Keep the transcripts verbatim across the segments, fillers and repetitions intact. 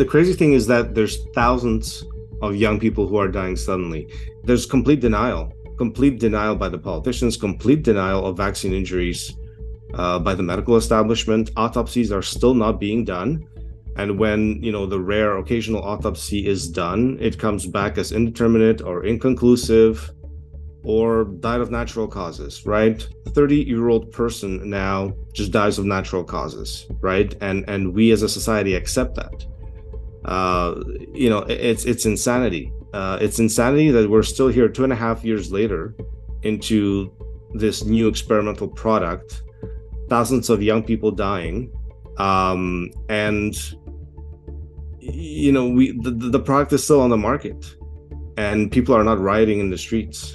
the crazy thing is that there's thousands of young people who are dying suddenly. There's complete denial, complete denial by the politicians, complete denial of vaccine injuries uh, by the medical establishment. Autopsies are still not being done. And when, you know, the rare occasional autopsy is done, it comes back as indeterminate or inconclusive or died of natural causes, right? thirty-year-old person now just dies of natural causes, right? And and we as a society accept that. Uh, you know, it's it's insanity. Uh, it's insanity that we're still here two and a half years later into this new experimental product, thousands of young people dying, um, and you know, we the, the product is still on the market, and people are not rioting in the streets.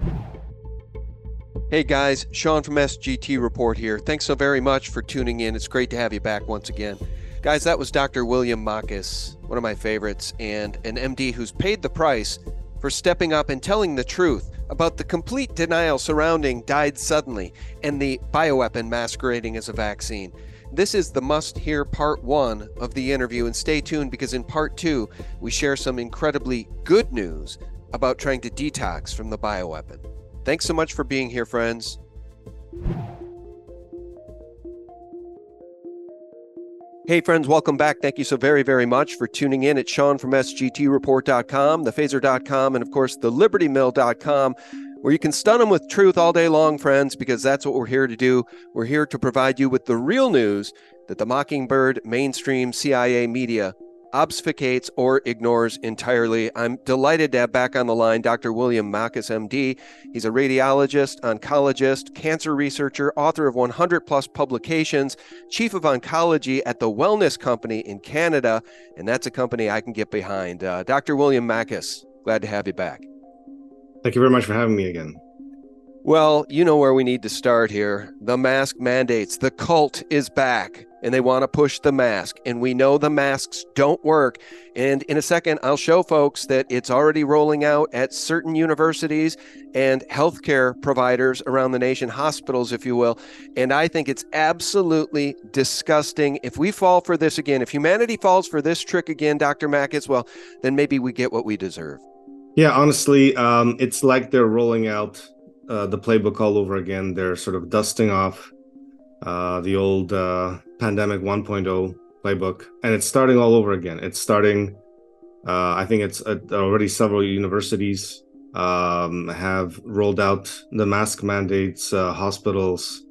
Hey guys, Sean from S G T Report here. Thanks so very much for tuning in. It's great to have you back once again. Guys, that was Doctor William Makis, one of my favorites, and an M D who's paid the price for stepping up and telling the truth about the complete denial surrounding died suddenly and the bioweapon masquerading as a vaccine. This is the must-hear part one of the interview, and stay tuned because in part two, we share some incredibly good news about trying to detox from the bioweapon. Thanks so much for being here, friends. Hey, friends, welcome back. Thank you so very, very much for tuning in. It's Sean from S G T report dot com, the phaser dot com, and of course, the liberty mill dot com, where you can stun them with truth all day long, friends, because that's what we're here to do. We're here to provide you with the real news that the Mockingbird mainstream C I A media obfuscates or ignores entirely. I'm delighted to have back on the line Doctor William Makis, M D. He's a radiologist, oncologist, cancer researcher, author of one hundred plus publications, chief of oncology at the Wellness Company in Canada, and that's a company I can get behind. Uh, Doctor William Makis, glad to have you back. Thank you very much for having me again. Well, you know where we need to start here. The mask mandates. The cult is back, and they want to push the mask. And we know the masks don't work. And in a second, I'll show folks that it's already rolling out at certain universities and healthcare providers around the nation, hospitals, if you will. And I think it's absolutely disgusting. If we fall for this again, if humanity falls for this trick again, Doctor Makis, well, then maybe we get what we deserve. Yeah, honestly, um, it's like they're rolling out Uh, the playbook all over again. They're sort of dusting off uh, the old uh, pandemic one point oh playbook, and it's starting all over again. It's starting, uh, I think it's uh, already several universities um, have rolled out the mask mandates, uh, hospitals.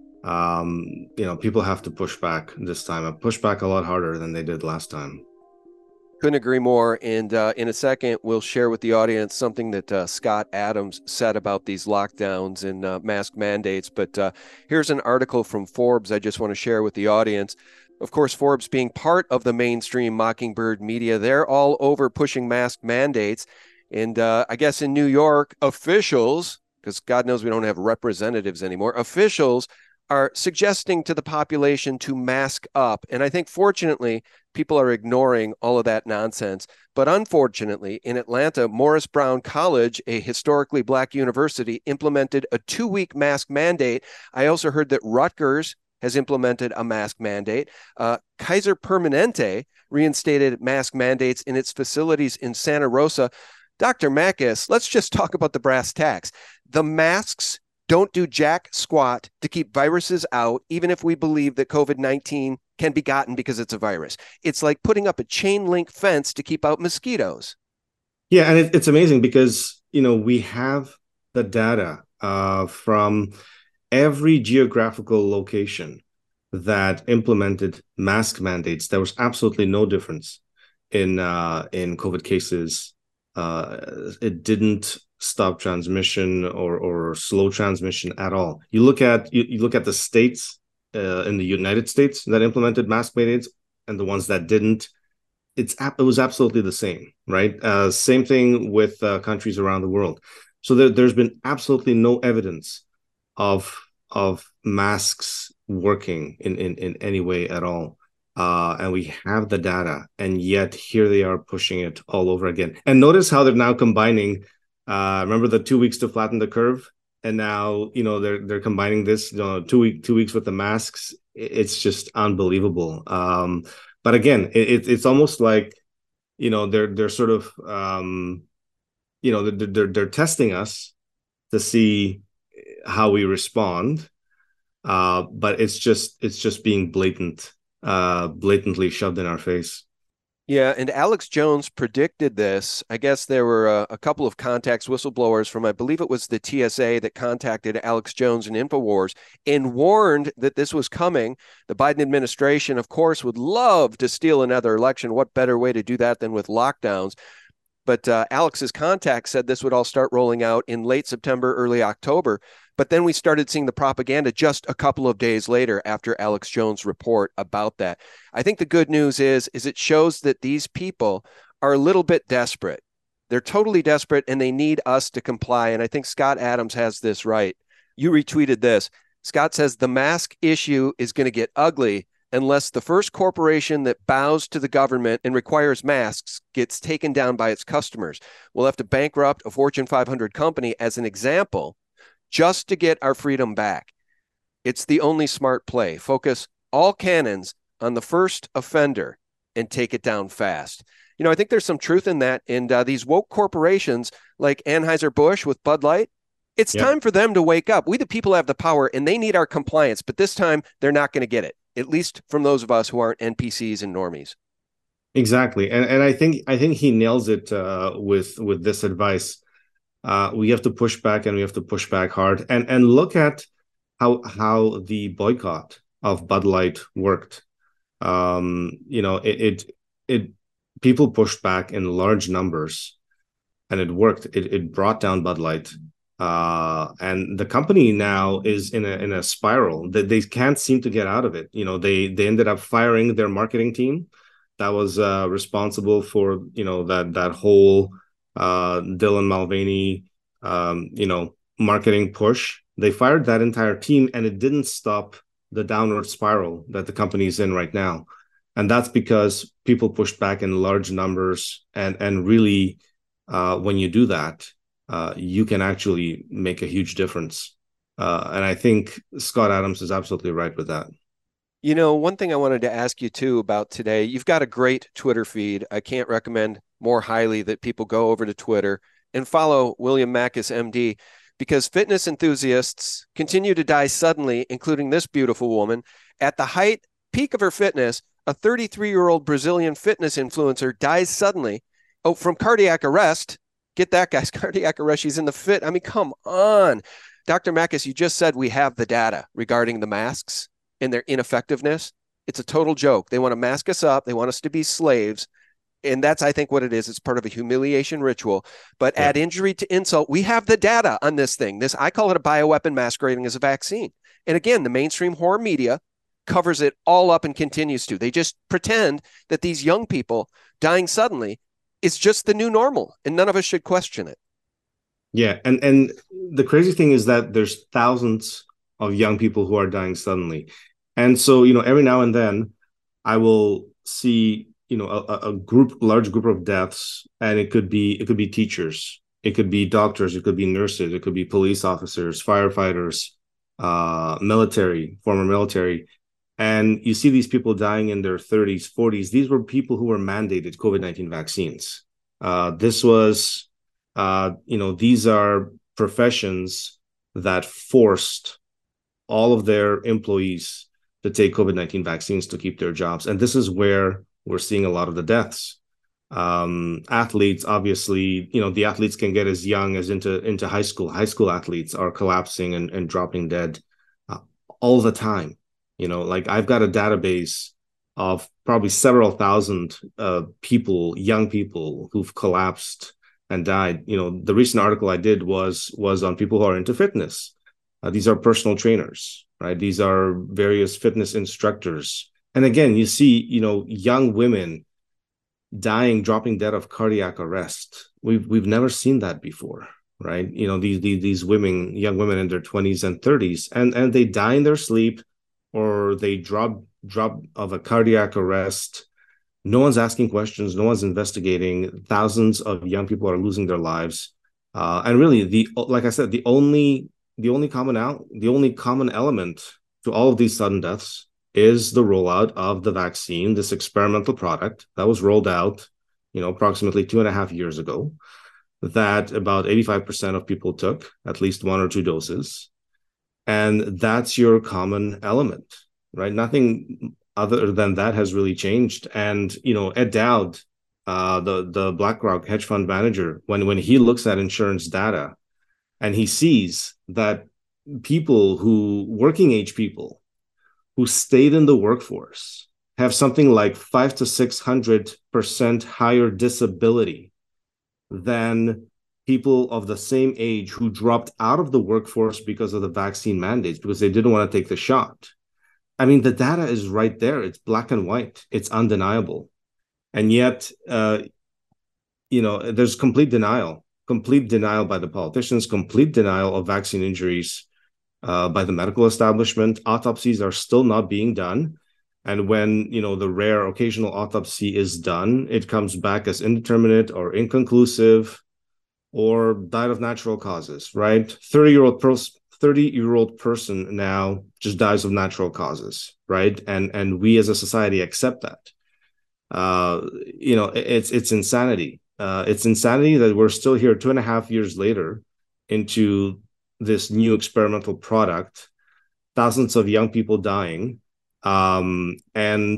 Um, you know, people have to push back this time, push back a lot harder than they did last time. Couldn't agree more. And uh, in a second, we'll share with the audience something that uh, Scott Adams said about these lockdowns and uh, mask mandates. But uh, here's an article from Forbes I just want to share with the audience. Of course, Forbes being part of the mainstream Mockingbird media, they're all over pushing mask mandates. And uh, I guess in New York, officials, because God knows we don't have representatives anymore, officials are suggesting to the population to mask up. And I think, fortunately, people are ignoring all of that nonsense. But unfortunately, in Atlanta, Morris Brown College, a historically Black university, implemented a two-week mask mandate. I also heard that Rutgers has implemented a mask mandate. Uh, Kaiser Permanente reinstated mask mandates in its facilities in Santa Rosa. Doctor Makis, let's just talk about the brass tacks. The masks don't do jack squat to keep viruses out, even if we believe that COVID nineteen can be gotten because it's a virus. It's like putting up a chain link fence to keep out mosquitoes. Yeah, and it, it's amazing because, you know, we have the data uh, from every geographical location that implemented mask mandates. There was absolutely no difference in uh, in COVID cases. Uh, it didn't stop transmission or or slow transmission at all. You look at you, you look at the states uh, in the United States that implemented mask mandates and the ones that didn't. It's it was absolutely the same, right? Uh, same thing with uh, countries around the world. So there, there's been absolutely no evidence of of masks working in in, in any way at all. Uh, and we have the data, and yet here they are pushing it all over again. And notice how they're now combining. Uh, remember the two weeks to flatten the curve, and now you know they're they're combining this you know, two week two weeks with the masks. It's just unbelievable. Um, but again, it, it's almost like, you know, they're they're sort of um, you know, they're, they're they're testing us to see how we respond. Uh, but it's just it's just being blatant, uh, blatantly shoved in our face. Yeah, and Alex Jones predicted this. I guess there were a, a couple of contacts, whistleblowers from, I believe it was the T S A, that contacted Alex Jones and InfoWars and warned that this was coming. The Biden administration, of course, would love to steal another election. What better way to do that than with lockdowns? But uh, Alex's contact said this would all start rolling out in late September, early October. But then we started seeing the propaganda just a couple of days later after Alex Jones' report about that. I think the good news is, is it shows that these people are a little bit desperate. They're totally desperate and they need us to comply. And I think Scott Adams has this right. You retweeted this. Scott says the mask issue is going to get ugly unless the first corporation that bows to the government and requires masks gets taken down by its customers. We'll have to bankrupt a Fortune five hundred company as an example just to get our freedom back. It's the only smart play. Focus all cannons on the first offender and take it down fast. You know, I think there's some truth in that. And uh, these woke corporations like Anheuser-Busch with Bud Light, it's Yep. time for them to wake up. We, the people, have the power and they need our compliance, but this time they're not going to get it, at least from those of us who aren't N P Cs and normies. Exactly, and and I think I think he nails it uh, with with this advice. Uh, we have to push back, and we have to push back hard, and and look at how how the boycott of Bud Light worked. Um, you know, it, it it people pushed back in large numbers, and it worked. It it brought down Bud Light, uh, and the company now is in a in a spiral that they can't seem to get out of it. You know, they they ended up firing their marketing team that was uh, responsible for, you know, that that whole uh, Dylan Mulvaney, um, you know, marketing push. They fired that entire team, and it didn't stop the downward spiral that the company's in right now. And that's because people pushed back in large numbers, and and really, uh, when you do that, uh, you can actually make a huge difference. Uh, and I think Scott Adams is absolutely right with that. You know, one thing I wanted to ask you too about today, you've got a great Twitter feed. I can't recommend more highly that people go over to Twitter and follow William Makis, M D, because fitness enthusiasts continue to die suddenly, including this beautiful woman. At the height, peak of her fitness, a thirty-three-year-old Brazilian fitness influencer dies suddenly. Oh, from cardiac arrest. Get that, guys, cardiac arrest. She's in the fit. I mean, come on. Doctor Makis, you just said we have the data regarding the masks and their ineffectiveness. It's a total joke. They want to mask us up. They want us to be slaves. And that's, I think, what it is. It's part of a humiliation ritual. But Yeah. add injury to insult. We have the data on this thing. This, I call it a bioweapon masquerading as a vaccine. And again, the mainstream horror media covers it all up and continues to. They just pretend that these young people dying suddenly is just the new normal, and none of us should question it. Yeah, and and the crazy thing is that there's thousands of young people who are dying suddenly. And so, you know, every now and then I will see, you know, a, a group, large group of deaths, and it could be it could be teachers, it could be doctors, it could be nurses, it could be police officers, firefighters, uh, military, former military. And you see these people dying in their thirties, forties. These were people who were mandated COVID nineteen vaccines. Uh, this was, uh, you know, these are professions that forced all of their employees to take COVID nineteen vaccines to keep their jobs. And this is where we're seeing a lot of the deaths. Um, athletes, obviously, you know, the athletes can get as young as into, into high school. High school athletes are collapsing and, and dropping dead uh, all the time. You know, like I've got a database of probably several thousand uh, people, young people who've collapsed and died. You know, the recent article I did was was on people who are into fitness. Uh, these are personal trainers, right? These are various fitness instructors. And again, you see, you know, young women dying, dropping dead of cardiac arrest. We've we've never seen that before, right? You know, these these, these women, young women in their twenties and thirties, and and they die in their sleep, or they drop drop of a cardiac arrest. No one's asking questions. No one's investigating. Thousands of young people are losing their lives. Uh, and really, the like I said, the only the only common out the only common element to all of these sudden deaths is the rollout of the vaccine, this experimental product that was rolled out, you know, approximately two and a half years ago, that about eighty-five percent of people took at least one or two doses. And that's your common element, right? Nothing other than that has really changed. And, you know, Ed Dowd, uh, the, the BlackRock hedge fund manager, when, when he looks at insurance data and he sees that people who, working age people who stayed in the workforce have something like five to six hundred percent higher disability than people of the same age who dropped out of the workforce because of the vaccine mandates, because they didn't want to take the shot. I mean, the data is right there. It's black and white. It's undeniable. And yet, uh, you know, there's complete denial, complete denial by the politicians, complete denial of vaccine injuries uh, by the medical establishment. Autopsies are still not being done. And when, you know, the rare occasional autopsy is done, it comes back as indeterminate or inconclusive or died of natural causes, right? thirty-year-old pers- thirty-year-old person now just dies of natural causes, right? And and we as a society accept that. Uh, you know, it's it's insanity. Uh, it's insanity that we're still here two and a half years later into this new experimental product, thousands of young people dying, um, and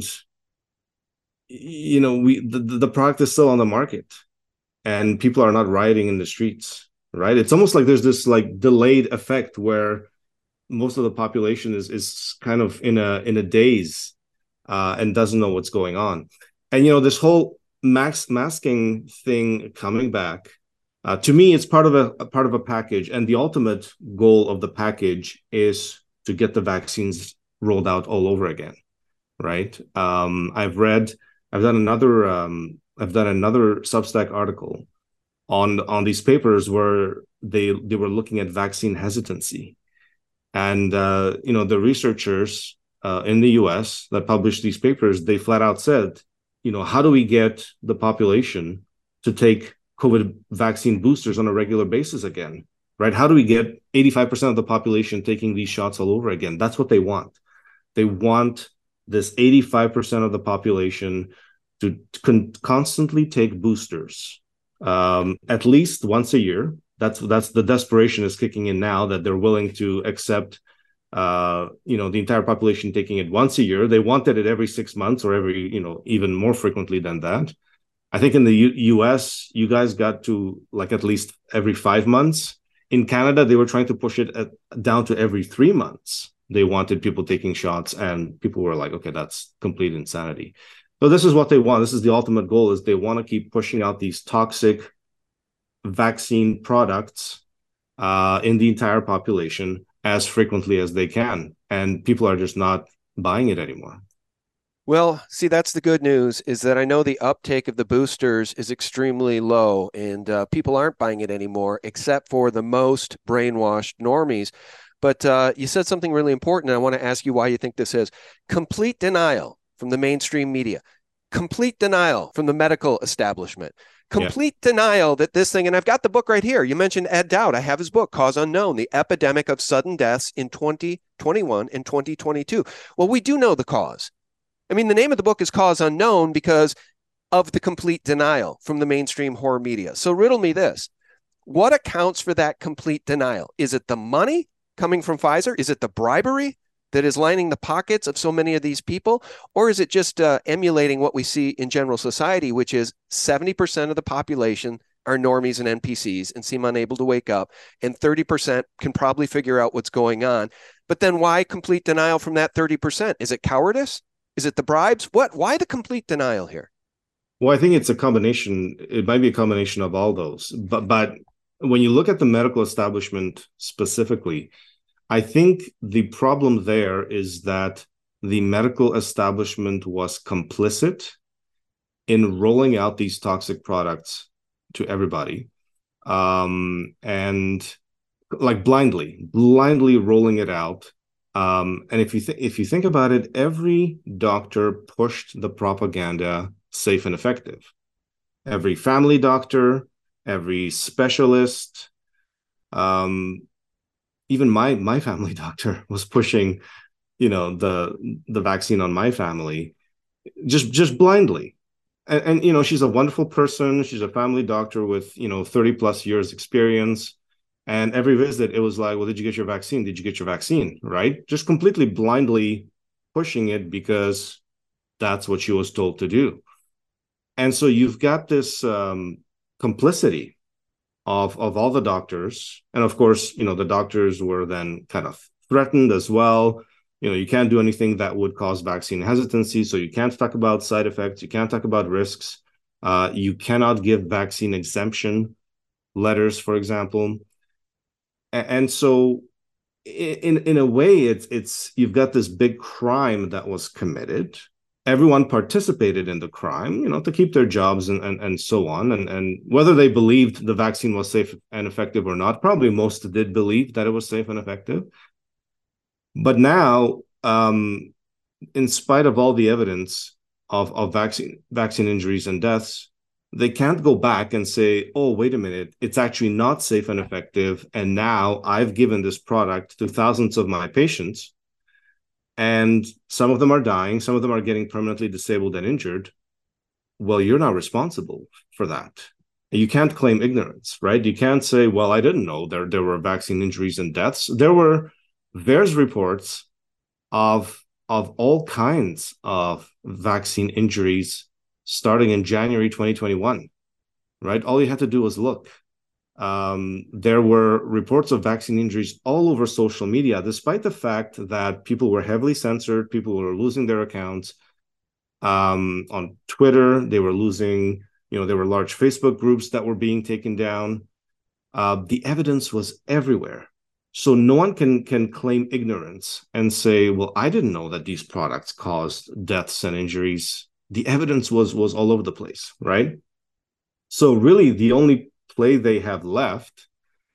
you know, we the, the product is still on the market. And people are not rioting in the streets, right? It's almost like there's this like delayed effect where most of the population is is kind of in a in a daze uh, and doesn't know what's going on. And you know, this whole max masking thing coming back, uh, to me, it's part of a, a part of a package. And the ultimate goal of the package is to get the vaccines rolled out all over again, right? Um, I've read, I've done another. Um, I've done another Substack article on on these papers where they they were looking at vaccine hesitancy, and uh, you know, the researchers uh, in the U S that published these papers, they flat out said, you know, how do we get the population to take COVID vaccine boosters on a regular basis again, right? How do we get eighty-five percent of the population taking these shots all over again? That's what they want. They want this eighty-five percent of the population to con- constantly take boosters um, at least once a year. That's that's the desperation is kicking in now that they're willing to accept, uh, you know, the entire population taking it once a year. They wanted it every six months or every, you know, even more frequently than that. I think in the U- US, you guys got to like at least every five months. In Canada, they were trying to push it at, down to every three months. They wanted people taking shots, and people were like, okay, that's complete insanity. So this is what they want. This is the ultimate goal, is they want to keep pushing out these toxic vaccine products uh, in the entire population as frequently as they can. And people are just not buying it anymore. Well, see, that's the good news, is that I know the uptake of the boosters is extremely low, and uh, people aren't buying it anymore, except for the most brainwashed normies. But uh, you said something really important, and I want to ask you why you think this is. Complete denial from the mainstream media, complete denial from the medical establishment, complete yeah. denial that this thing, and I've got the book right here. You mentioned Ed Dowd. I have his book, Cause Unknown, The Epidemic of Sudden Deaths in twenty twenty-one and twenty twenty-two. Well, we do know the cause. I mean, the name of the book is Cause Unknown because of the complete denial from the mainstream horror media. So riddle me this. What accounts for that complete denial? Is it the money coming from Pfizer? Is it the bribery that is lining the pockets of so many of these people? Or is it just uh, emulating what we see in general society, which is seventy percent of the population are normies and N P Cs and seem unable to wake up, and thirty percent can probably figure out what's going on? But then why complete denial from that thirty percent? Is it cowardice? Is it the bribes? What? Why the complete denial here? Well, I think it's a combination. It might be a combination of all those. But but when you look at the medical establishment specifically, I think the problem there is that the medical establishment was complicit in rolling out these toxic products to everybody, um, and like blindly, blindly rolling it out. Um, and if you th- if you think about it, every doctor pushed the propaganda safe and effective. Every family doctor, every specialist, um, even my my family doctor was pushing you know, the the vaccine on my family, just just blindly. And, and you know, she's a wonderful person. She's a family doctor with, you know, thirty plus years experience. And every visit, it was like, well, did you get your vaccine? Did you get your vaccine? Right? Just completely blindly pushing it because that's what she was told to do. And so you've got this um, complicity of of all the doctors, and of course, you know, the doctors were then kind of threatened as well. You know, you can't do anything that would cause vaccine hesitancy, so you can't talk about side effects, you can't talk about risks, uh, you cannot give vaccine exemption letters, for example. And, and so, in in a way, it's it's you've got this big crime that was committed. Everyone participated in the crime, you know, to keep their jobs and, and, and so on. And, and whether they believed the vaccine was safe and effective or not, probably most did believe that it was safe and effective. But now, um, in spite of all the evidence of, of vaccine vaccine injuries and deaths, they can't go back and say, oh, wait a minute, it's actually not safe and effective. And now I've given this product to thousands of my patients, and some of them are dying, some of them are getting permanently disabled and injured. Well, you're not responsible for that. You can't claim ignorance, right? You can't say, well, I didn't know there, there were vaccine injuries and deaths. There were VAERS reports of, of all kinds of vaccine injuries starting in January twenty twenty-one, right? All you had to do was look. Um, there were reports of vaccine injuries all over social media, despite the fact that people were heavily censored, people were losing their accounts. Um, on Twitter, they were losing, you know, there were large Facebook groups that were being taken down. Uh, the evidence was everywhere. So no one can can claim ignorance and say, well, I didn't know that these products caused deaths and injuries. The evidence was was all over the place, right? So really, the only play they have left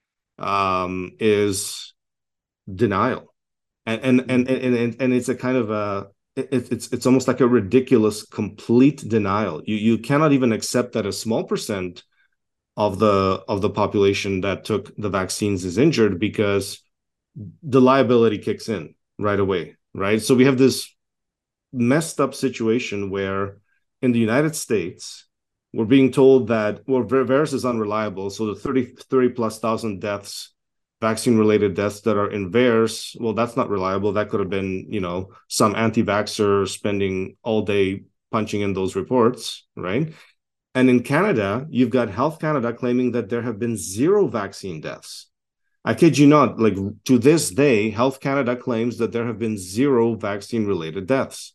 um, is denial, and and, and and and and it's a kind of a it, it's it's almost like a ridiculous complete denial. You you cannot even accept that a small percent of the of the population that took the vaccines is injured, because the liability kicks in right away, right? So we have this messed up situation where in the United States, we're being told that, well, VAERS is unreliable. So the thirty, thirty plus thousand deaths, vaccine-related deaths that are in VAERS, well, that's not reliable. That could have been, you know, some anti-vaxxer spending all day punching in those reports, right? And in Canada, you've got Health Canada claiming that there have been zero vaccine deaths. I kid you not, like to this day, Health Canada claims that there have been zero vaccine-related deaths.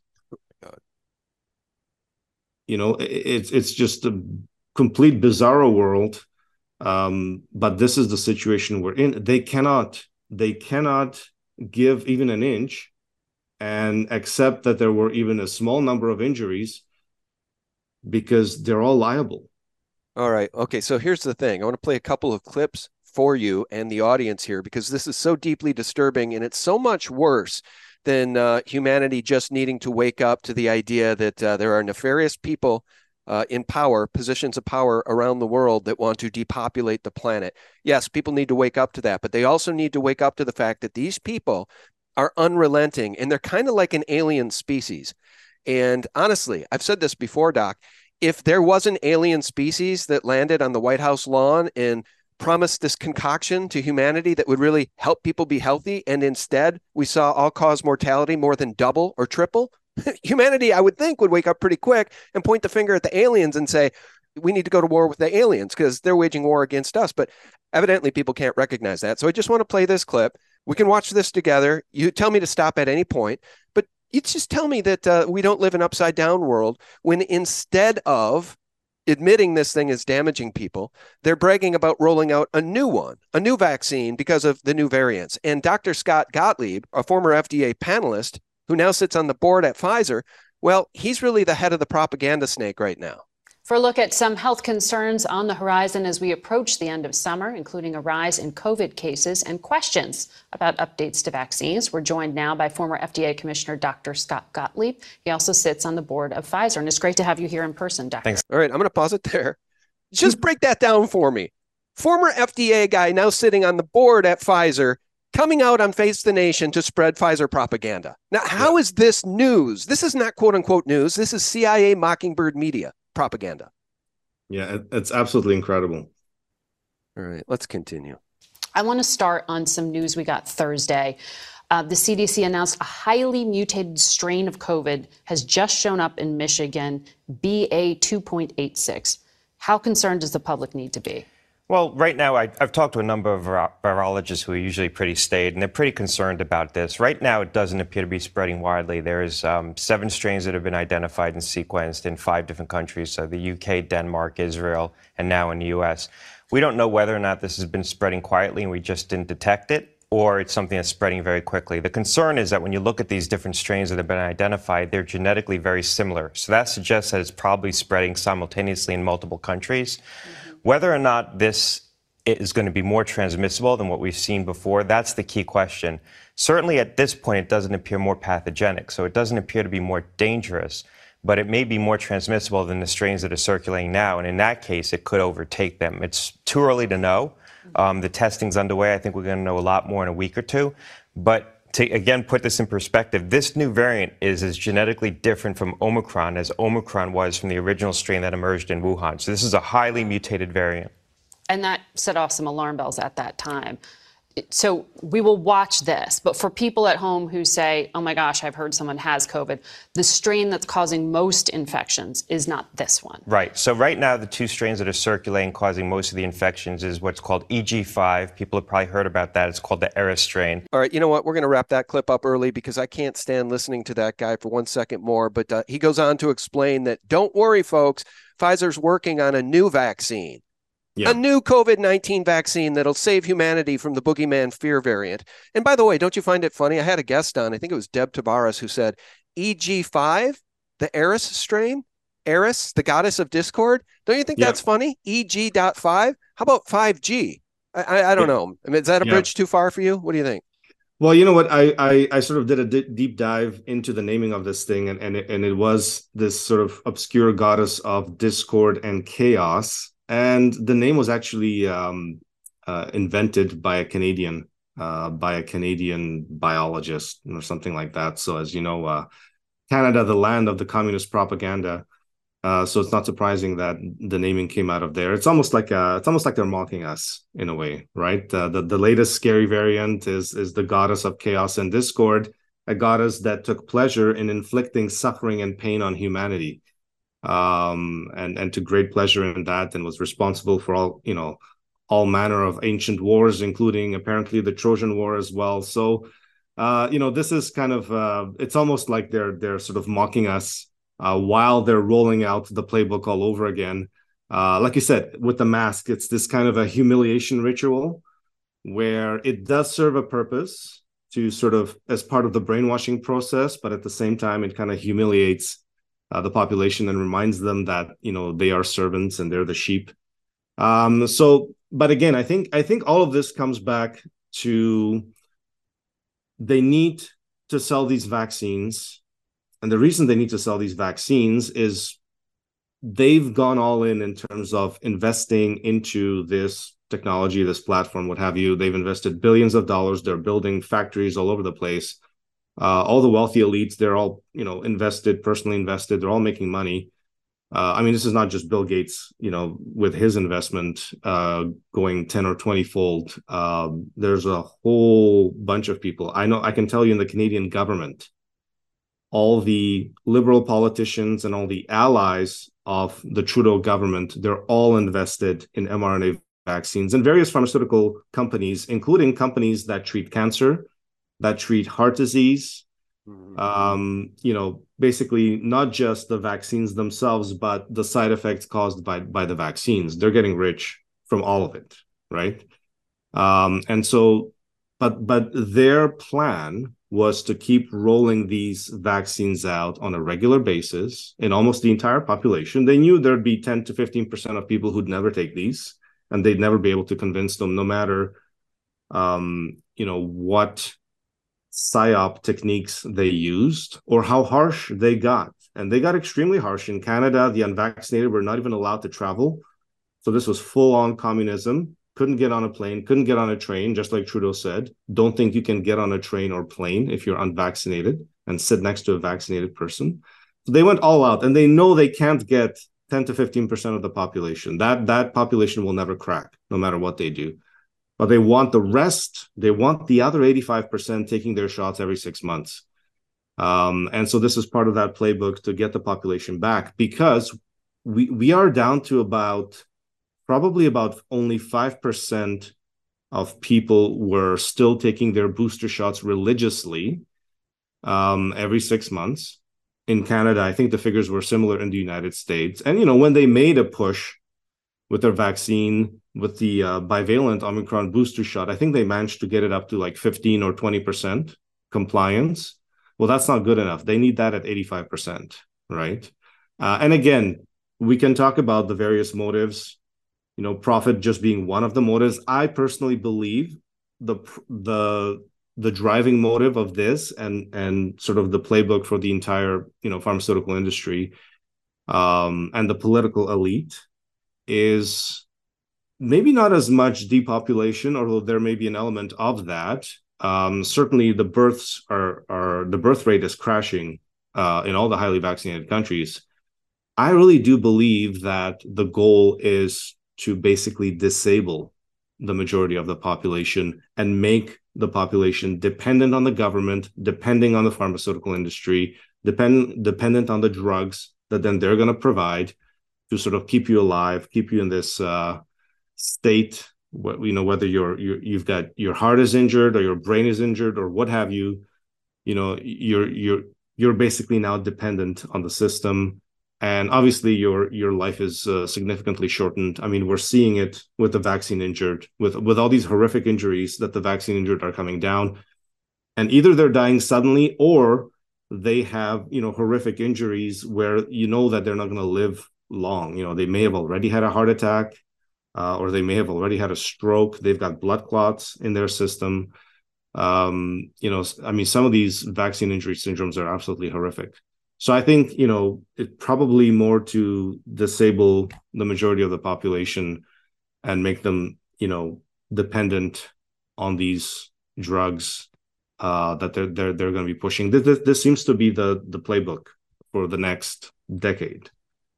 You know, it's it's just a complete bizarro world. Um, but this is the situation we're in. They cannot they cannot give even an inch and accept that there were even a small number of injuries, because they're all liable. All right. Okay. So here's the thing. I want to play a couple of clips for you and the audience here, because this is so deeply disturbing, and it's so much worse than uh, humanity just needing to wake up to the idea that uh, there are nefarious people uh, in power, positions of power around the world that want to depopulate the planet. Yes, people need to wake up to that, but they also need to wake up to the fact that these people are unrelenting, and they're kind of like an alien species. And honestly, I've said this before, Doc, if there was an alien species that landed on the White House lawn and promised this concoction to humanity that would really help people be healthy, and instead we saw all-cause mortality more than double or triple, humanity, I would think, would wake up pretty quick and point the finger at the aliens and say, we need to go to war with the aliens because they're waging war against us. But evidently people can't recognize that. So I just want to play this clip. We can watch this together. You tell me to stop at any point, but you just tell me that uh, we don't live in an upside down world, when instead of admitting this thing is damaging people, they're bragging about rolling out a new one, a new vaccine because of the new variants. And Doctor Scott Gottlieb, a former F D A panelist who now sits on the board at Pfizer, well, he's really the head of the propaganda snake right now. For a look at some health concerns on the horizon as we approach the end of summer, including a rise in COVID cases and questions about updates to vaccines, we're joined now by former F D A Commissioner Doctor Scott Gottlieb. He also sits on the board of Pfizer, and it's great to have you here in person, Doctor Thanks. All right, I'm going to pause it there. Just break that down for me. Former F D A guy now sitting on the board at Pfizer. coming out on Face the Nation to spread Pfizer propaganda. Now, how yeah. is this news? This is not quote unquote news. This is C I A Mockingbird media propaganda. Yeah, it's absolutely incredible. All right, let's continue. I want to start on some news we got Thursday. Uh, the C D C announced a highly mutated strain of COVID has just shown up in Michigan, B A two point eight six. How concerned does the public need to be? Well, right now, I, I've talked to a number of vir- virologists who are usually pretty staid, and they're pretty concerned about this. Right now, it doesn't appear to be spreading widely. There's um, seven strains that have been identified and sequenced in five different countries, so the U K, Denmark, Israel, and now in the U S. We don't know whether or not this has been spreading quietly and we just didn't detect it, or it's something that's spreading very quickly. The concern is that when you look at these different strains that have been identified, they're genetically very similar. So that suggests that it's probably spreading simultaneously in multiple countries. Mm-hmm. Whether or not this is going to be more transmissible than what we've seen before, that's the key question. Certainly at this point, it doesn't appear more pathogenic, so it doesn't appear to be more dangerous, but it may be more transmissible than the strains that are circulating now, and in that case, it could overtake them. It's too early to know. Um, the testing's underway. I think we're going to know a lot more in a week or two, but to, again, put this in perspective, this new variant is as genetically different from Omicron as Omicron was from the original strain that emerged in Wuhan. So this is a highly mutated variant. And that set off some alarm bells at that time. So we will watch this. But for people at home who say, oh, my gosh, I've heard someone has COVID, the strain that's causing most infections is not this one. Right. So right now, the two strains that are circulating causing most of the infections is what's called E G five. People have probably heard about that. It's called the Eris strain. All right. You know what? We're going to wrap that clip up early because I can't stand listening to that guy for one second more. But uh, he goes on to explain that, don't worry, folks, Pfizer's working on a new vaccine. Yeah. A new COVID nineteen vaccine that'll save humanity from the boogeyman fear variant. And by the way, don't you find it funny? I had a guest on, I think it was Deb Tabaras, who said E G five, the Eris strain, Eris, the goddess of discord. Don't you think yeah. that's funny? E G five? How about five G? I, I, I don't yeah. know. I mean, is that a yeah. bridge too far for you? What do you think? Well, you know what? I, I, I sort of did a d- deep dive into the naming of this thing, and, and, it, and it was this sort of obscure goddess of discord and chaos. And the name was actually um, uh, invented by a Canadian, uh, by a Canadian biologist or something like that. So as you know, uh, Canada, the land of the communist propaganda. Uh, so it's not surprising that the naming came out of there. It's almost like uh, it's almost like they're mocking us in a way, right? Uh, the the latest scary variant is is the goddess of chaos and discord, a goddess that took pleasure in inflicting suffering and pain on humanity. Um, and, and to great pleasure in that, and was responsible for all, you know, all manner of ancient wars, including apparently the Trojan War as well. So, uh, you know, this is kind of, uh, it's almost like they're, they're sort of mocking us uh, while they're rolling out the playbook all over again. Uh, like you said, with the mask, it's this kind of a humiliation ritual where it does serve a purpose to sort of, as part of the brainwashing process, but at the same time, it kind of humiliates Uh, the population and reminds them that, you know, they are servants and they're the sheep. Um, so, but again, I think I think all of this comes back to they need to sell these vaccines, and the reason they need to sell these vaccines is they've gone all in in terms of investing into this technology, this platform, what have you. They've invested billions of dollars. They're building factories all over the place. Uh, all the wealthy elites, they're all, you know, invested, personally invested. They're all making money. Uh, I mean, this is not just Bill Gates, you know, with his investment uh, going ten or twenty fold. Uh, there's a whole bunch of people. I know, I can tell you in the Canadian government, all the liberal politicians and all the allies of the Trudeau government, they're all invested in mRNA vaccines, and various pharmaceutical companies, including companies that treat cancer, that treat heart disease, um, you know, basically not just the vaccines themselves, but the side effects caused by, by the vaccines. They're getting rich from all of it, right? Um, and so, but but their plan was to keep rolling these vaccines out on a regular basis in almost the entire population. They knew there'd be ten to fifteen percent of people who'd never take these, and they'd never be able to convince them, no matter, um, you know, what psyop techniques they used or how harsh they got. And they got extremely harsh. In Canada, the unvaccinated were not even allowed to travel. So this was full-on communism. couldn't get on a plane, couldn't get on a train, just like Trudeau said. Don't think you can get on a train or plane if you're unvaccinated and sit next to a vaccinated person. So they went all out, and they know they can't get ten to fifteen percent of the population. That, that population will never crack, no matter what they do. But they want the rest, they want the other eighty-five percent taking their shots every six months. Um, and so this is part of that playbook to get the population back, because we we are down to about, probably about only five percent of people were still taking their booster shots religiously um, every six months. In Canada, I think the figures were similar in the United States. And, you know, when they made a push with their vaccine, with the uh, bivalent Omicron booster shot, I think they managed to get it up to like fifteen or twenty percent compliance. Well, that's not good enough. They need that at eighty-five percent, right? Uh, and again, we can talk about the various motives, you know, profit just being one of the motives. I personally believe the the the driving motive of this, and and sort of the playbook for the entire, you know, pharmaceutical industry um, and the political elite is maybe not as much depopulation, although there may be an element of that. Um, certainly, the births are are the birth rate is crashing uh, in all the highly vaccinated countries. I really do believe that the goal is to basically disable the majority of the population and make the population dependent on the government, depending on the pharmaceutical industry, depend, dependent on the drugs that then they're going to provide to sort of keep you alive, keep you in this uh, state, you know, whether you're, you're you've got your heart is injured or your brain is injured or what have you, you know, you're you're you're basically now dependent on the system. And obviously, your your life is uh, significantly shortened. I mean, we're seeing it with the vaccine injured, with with all these horrific injuries that the vaccine injured are coming down, and either they're dying suddenly or they have, you know, horrific injuries where you know that they're not going to live long. You know, they may have already had a heart attack, uh, or they may have already had a stroke. They've got blood clots in their system. Um, you know, I mean, some of these vaccine injury syndromes are absolutely horrific. So I think, you know, it's probably more to disable the majority of the population and make them, you know, dependent on these drugs uh, that they're they're they're going to be pushing. This, this this seems to be the the playbook for the next decade,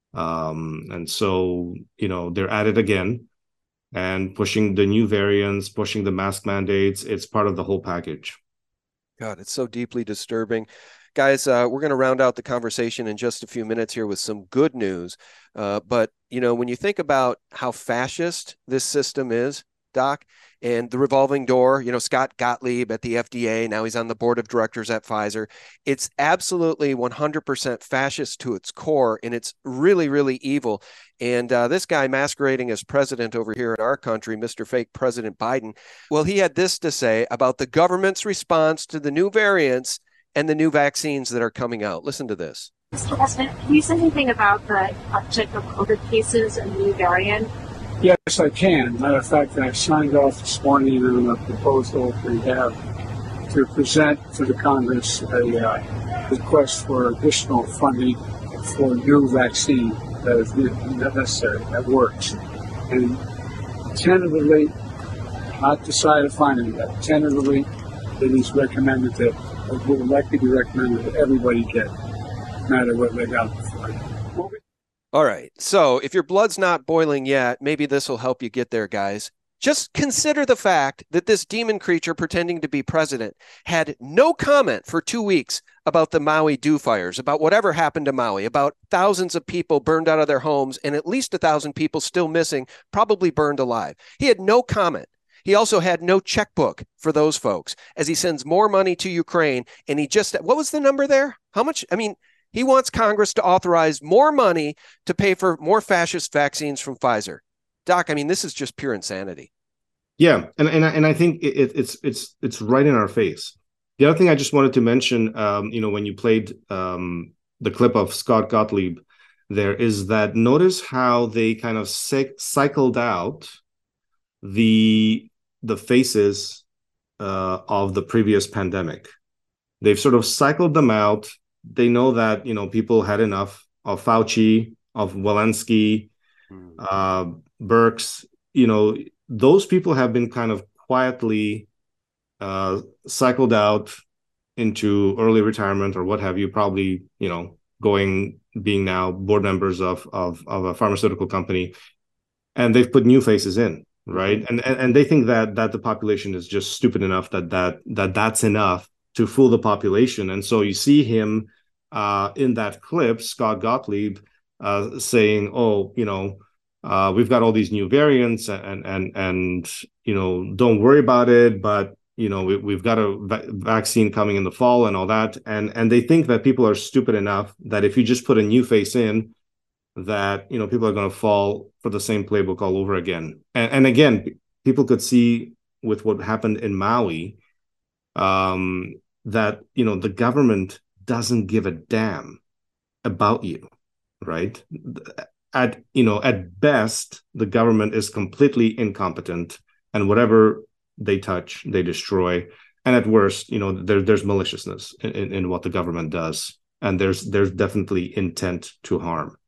um, and so, you know, they're at it again and pushing the new variants, pushing the mask mandates. It's part of the whole package. God, it's so deeply disturbing. Guys, uh, we're going to round out the conversation in just a few minutes here with some good news. Uh, but, you know, when you think about how fascist this system is, Doc, and the revolving door, you know, Scott Gottlieb at the F D A, now he's on the board of directors at Pfizer. It's absolutely one hundred percent fascist to its core, and it's really, really evil. And uh, this guy masquerading as president over here in our country, Mister Fake President Biden, well, he had this to say about the government's response to the new variants and the new vaccines that are coming out. Listen to this. Mister President, can you say anything about the uptick of COVID cases and the new variant? Yes, I can. Matter of fact, I signed off this morning on a proposal we have to present to the Congress a uh, request for additional funding for new vaccine that is necessary, that works. And tentatively, not decided finally, but tentatively, it is recommended that, it will likely be recommended that everybody get, no matter what they got before. All right. So if your blood's not boiling yet, maybe this will help you get there, guys. Just consider the fact that this demon creature pretending to be president had no comment for two weeks about the Maui Dew fires, about whatever happened to Maui, about thousands of people burned out of their homes and at least a thousand people still missing, probably burned alive. He had no comment. He also had no checkbook for those folks as he sends more money to Ukraine. And he just, what was the number there? How much? I mean, he wants Congress to authorize more money to pay for more fascist vaccines from Pfizer. Doc, I mean, this is just pure insanity. Yeah, and and and I think it, it's it's it's right in our face. The other thing I just wanted to mention, um, you know, when you played um, the clip of Scott Gottlieb, there is that notice how they kind of cycled out the the faces uh, of the previous pandemic. They've sort of cycled them out. They know that, you know, people had enough of Fauci, of Walensky, uh, Birx. You know, those people have been kind of quietly uh, cycled out into early retirement or what have you, probably, you know, going, being now board members of, of, of a pharmaceutical company. And they've put new faces in, right? And, and and they think that that the population is just stupid enough that that that that's enough to fool the population. And so you see him uh, in that clip, Scott Gottlieb, uh, saying, "Oh, you know, uh, we've got all these new variants, and and and you know, don't worry about it, but." You know, we, we've got a va- vaccine coming in the fall and all that. And, and they think that people are stupid enough that if you just put a new face in, that, you know, people are going to fall for the same playbook all over again. And, and again, people could see with what happened in Maui um, that, you know, the government doesn't give a damn about you, right? At, you know, at best, the government is completely incompetent, and whatever they touch, they destroy. And at worst, you know, there, there's maliciousness in, in, in what the government does. And there's there's definitely intent to harm.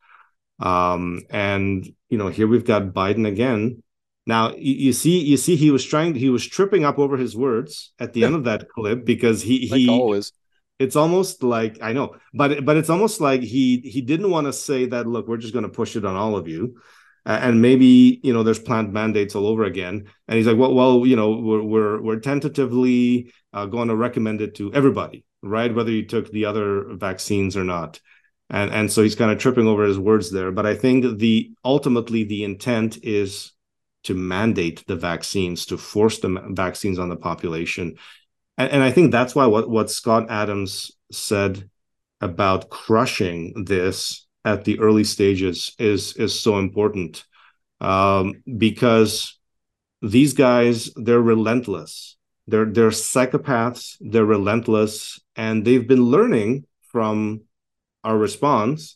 Um, and, you know, here we've got Biden again. Now, you, you see, you see, he was trying, he was tripping up over his words at the end of that clip, because he, like he always. It's almost like, I know, but but it's almost like he he didn't want to say that, look, we're just going to push it on all of you. Uh, and maybe, you know, there's planned mandates all over again. And he's like, well, well, you know, we're we're, we're tentatively uh, going to recommend it to everybody, right? Whether you took the other vaccines or not. And and so he's kind of tripping over his words there. But I think the ultimately the intent is to mandate the vaccines, to force the vaccines on the population. And, and I think that's why what, what Scott Adams said about crushing this at the early stages is is so important, um, because these guys, they're relentless. They're they're psychopaths. They're relentless, and they've been learning from our response,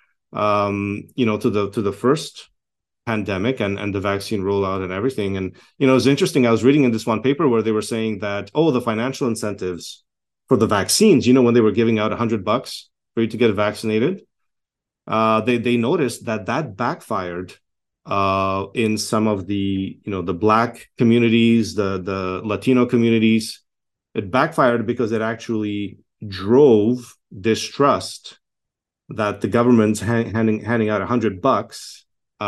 um, you know, to the to the first pandemic and and the vaccine rollout and everything. And you know, it's interesting. I was reading in this one paper where they were saying that, oh, the financial incentives for the vaccines, you know, when they were giving out a hundred bucks for you to get vaccinated. Uh, they they noticed that that backfired uh, in some of the, you know, the Black communities, the the Latino communities. It backfired because it actually drove distrust that the government's ha- handing handing out a hundred bucks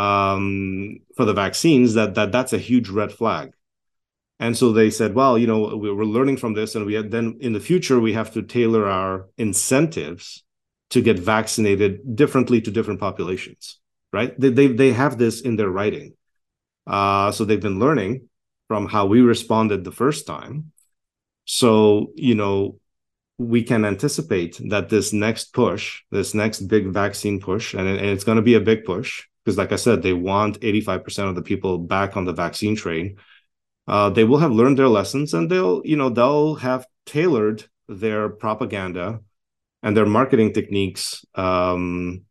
um, for the vaccines. That that that's a huge red flag. And so they said, well, you know, we're learning from this, and we had, then in the future we have to tailor our incentives to get vaccinated differently to different populations, right? They they, they have this in their writing. Uh, so they've been learning from how we responded the first time. So, you know, we can anticipate that this next push, this next big vaccine push, and, and it's going to be a big push, because like I said, they want eighty-five percent of the people back on the vaccine train. Uh, they will have learned their lessons, and they'll, you know, they'll have tailored their propaganda and their marketing techniques um,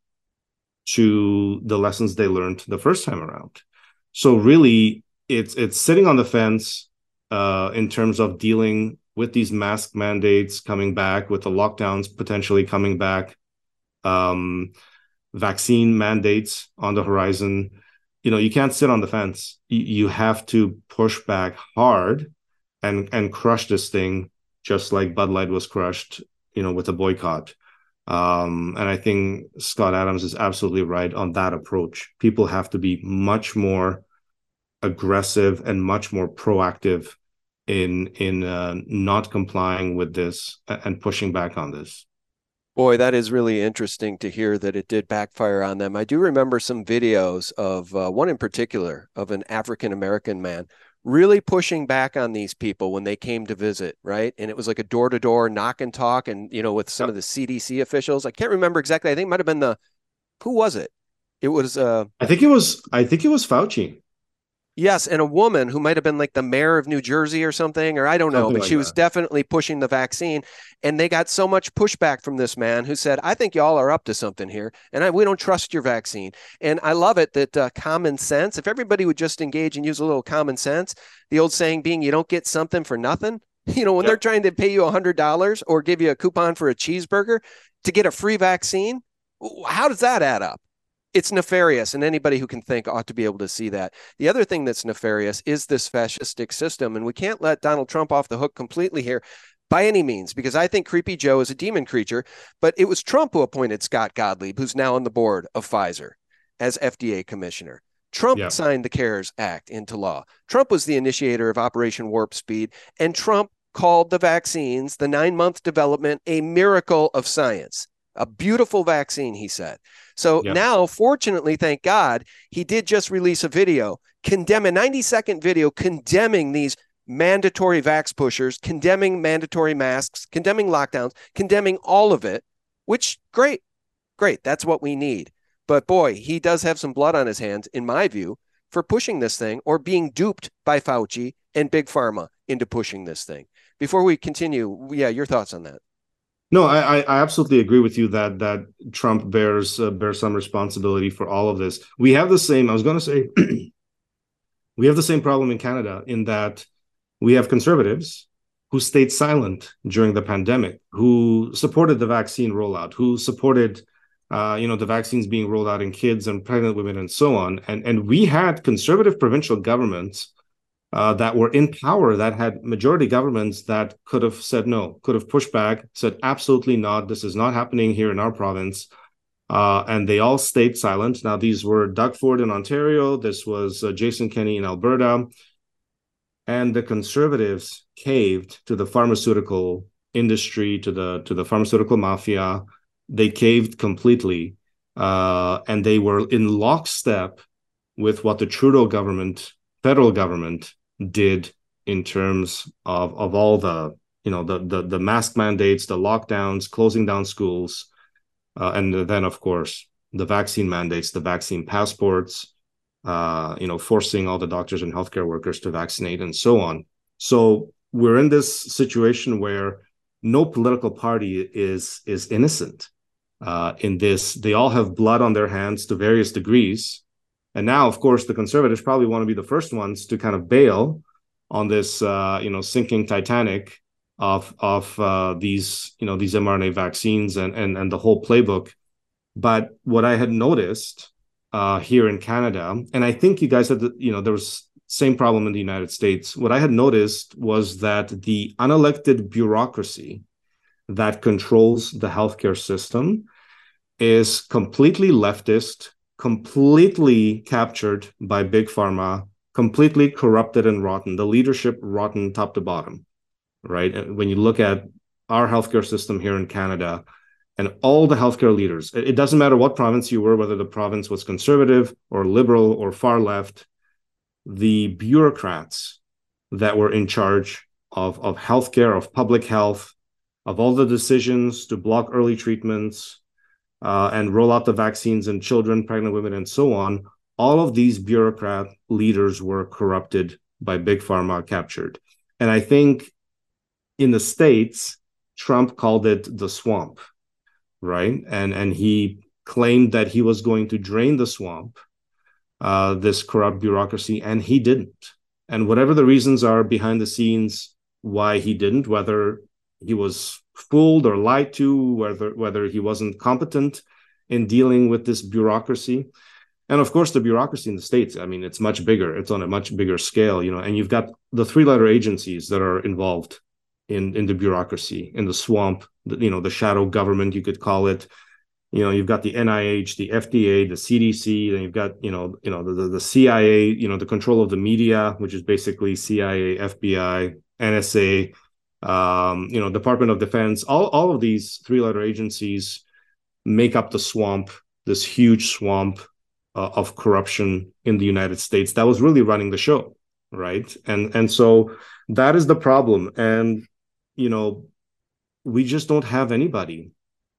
to the lessons they learned the first time around. So really, it's it's sitting on the fence uh, in terms of dealing with these mask mandates coming back, with the lockdowns potentially coming back, um, vaccine mandates on the horizon. You know, you can't sit on the fence. You, you have to push back hard and and crush this thing, just like Bud Light was crushed, you know, with a boycott. Um, and I think Scott Adams is absolutely right on that approach. People have to be much more aggressive and much more proactive in in uh, not complying with this and pushing back on this. Boy, that is really interesting to hear that it did backfire on them. I do remember some videos of uh, one in particular of an African-American man really pushing back on these people when they came to visit, right? And it was like a door-to-door knock and talk, and, you know, with some of the C D C officials. I can't remember exactly. I think it might have been the, who was it? It was, uh, I think it was, I think it was Fauci. yes, and a woman who might have been like the mayor of New Jersey or something, or I don't know, Something but like she was that. definitely pushing the vaccine. And they got so much pushback from this man who said, I think y'all are up to something here, and I, we don't trust your vaccine. And I love it that uh, common sense, if everybody would just engage and use a little common sense, the old saying being, you don't get something for nothing. You know, when Yep. they're trying to pay you one hundred dollars or give you a coupon for a cheeseburger to get a free vaccine, how does that add up? it's nefarious, and anybody who can think ought to be able to see that. The other thing that's nefarious is this fascistic system, and we can't let Donald Trump off the hook completely here by any means, because I think Creepy Joe is a demon creature, but it was Trump who appointed Scott Gottlieb, who's now on the board of Pfizer as F D A commissioner. Trump yeah. signed the CARES Act into law. Trump was the initiator of Operation Warp Speed, and Trump called the vaccines, the nine-month development, a miracle of science. A beautiful vaccine, he said. So yep. now, fortunately, thank God, he did just release a video, condemn a ninety-second video condemning these mandatory vax pushers, condemning mandatory masks, condemning lockdowns, condemning all of it, which, great, great, that's what we need. But boy, he does have some blood on his hands, in my view, for pushing this thing or being duped by Fauci and Big Pharma into pushing this thing. Before we continue, yeah, your thoughts on that? No, I, I absolutely agree with you that that Trump bears uh, bears some responsibility for all of this. We have the same, I was going to say, we have the same problem in Canada in that we have conservatives who stayed silent during the pandemic, who supported the vaccine rollout, who supported, uh, you know, the vaccines being rolled out in kids and pregnant women and so on. And, and we had conservative provincial governments Uh, that were in power, that had majority governments that could have said no, could have pushed back, said absolutely not, this is not happening here in our province. Uh, and they all stayed silent. Now, these were Doug Ford in Ontario, this was uh, Jason Kenney in Alberta, and the Conservatives caved to the pharmaceutical industry, to the to the pharmaceutical mafia. They caved completely, uh, and they were in lockstep with what the Trudeau government, federal government, did in terms of of all the you know the the, the mask mandates, the lockdowns, closing down schools, uh, and then of course the vaccine mandates, the vaccine passports, uh, you know, forcing all the doctors and healthcare workers to vaccinate and so on. So we're in this situation where no political party is is innocent uh, in this. They all have blood on their hands to various degrees. And now, of course, the Conservatives probably want to be the first ones to kind of bail on this, uh, you know, sinking Titanic of of uh, these, you know, these mRNA vaccines and and and the whole playbook. But what I had noticed uh, here in Canada, and I think you guys had, the, you know, there was same problem in the United States. What I had noticed was that the unelected bureaucracy that controls the healthcare system is completely leftist, completely captured by Big Pharma, completely corrupted and rotten, the leadership rotten top to bottom, right? And when you look at our healthcare system here in Canada and all the healthcare leaders, it doesn't matter what province you were, whether the province was conservative or liberal or far left, the bureaucrats that were in charge of, of healthcare, of public health, of all the decisions to block early treatments, Uh, and roll out the vaccines in children, pregnant women, and so on, all of these bureaucrat leaders were corrupted by Big Pharma, captured. And I think in the States, Trump called it the swamp, right? And, and he claimed that he was going to drain the swamp, uh, this corrupt bureaucracy, and he didn't. And whatever the reasons are behind the scenes why he didn't, whether he was fooled or lied to, whether whether he wasn't competent in dealing with this bureaucracy. And of course, the bureaucracy in the States, I mean, it's much bigger. It's on a much bigger scale, you know, and you've got the three-letter agencies that are involved in, in the bureaucracy, in the swamp, the, you know, the shadow government, you could call it. You know, you've got the N I H, the F D A, the C D C, then you've got, you know, you know, the, the, the C I A, you know, the control of the media, which is basically C I A, F B I, N S A, um, you know, Department of Defense. All, all of these three-letter agencies make up the swamp, this huge swamp uh, of corruption in the United States that was really running the show, right? And and so that is the problem. And, you know, we just don't have anybody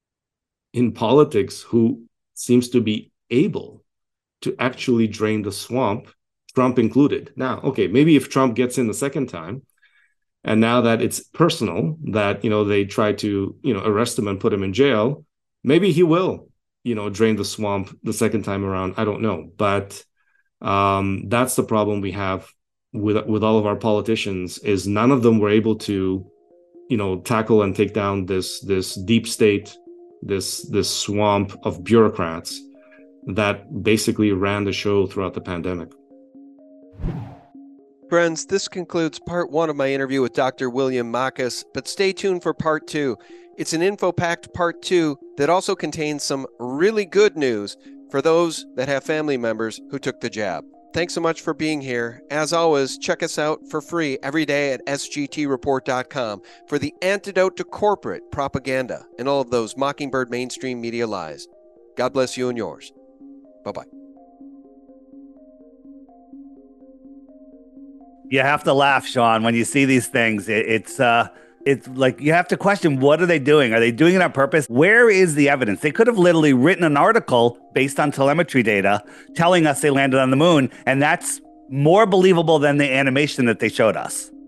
in politics who seems to be able to actually drain the swamp, Trump included. Now, okay, maybe if Trump gets in the second time, and now that it's personal, that, you know, they try to, you know, arrest him and put him in jail, maybe he will, you know, drain the swamp the second time around. I don't know. But um, that's the problem we have with with all of our politicians, is none of them were able to, you know, tackle and take down this this deep state, this this swamp of bureaucrats that basically ran the show throughout the pandemic. Friends, this concludes part one of my interview with Doctor William Makis, but stay tuned for part two. It's an info-packed part two that also contains some really good news for those that have family members who took the jab. Thanks so much for being here. As always, check us out for free every day at S G T report dot com for the antidote to corporate propaganda and all of those Mockingbird mainstream media lies. God bless you and yours. Bye-bye. You have to laugh, Sean, when you see these things. It, it's uh, it's like you have to question, what are they doing? Are they doing it on purpose? Where is the evidence? They could have literally written an article based on telemetry data telling us they landed on the moon, and that's more believable than the animation that they showed us.